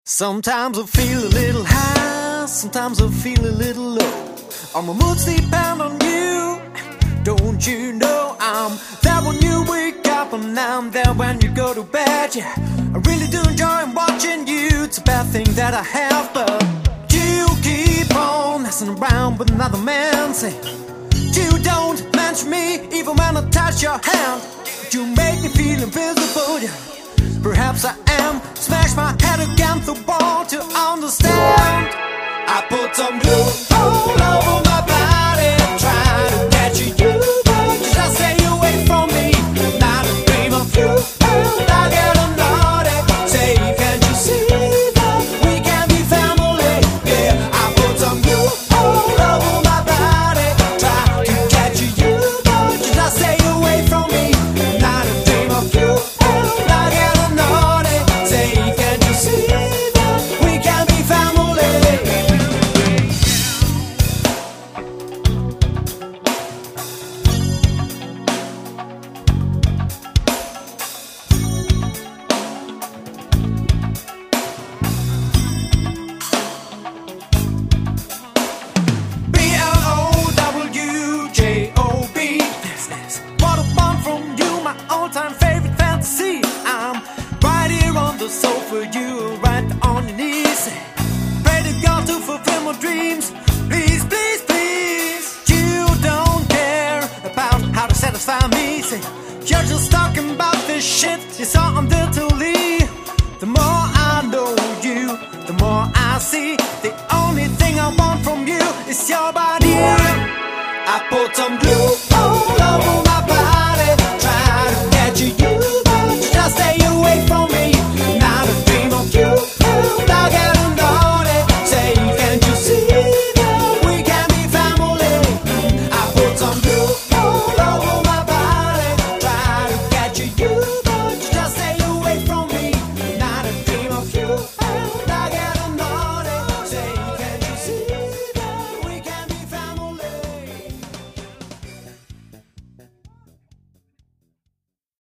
Sometimes I feel a little high, sometimes I feel a little low. All my moods depend on you. Don't you know I'm there when you wake up and I'm there when you go to bed? Yeah, I really do enjoy watching you. It's a bad thing that I have, but you keep on messing around with another man. Say you don't mention me even when I touch your hand. You make me feel invisible. Yeah. Perhaps I am. Smash my head against the wall to understand. I put some blue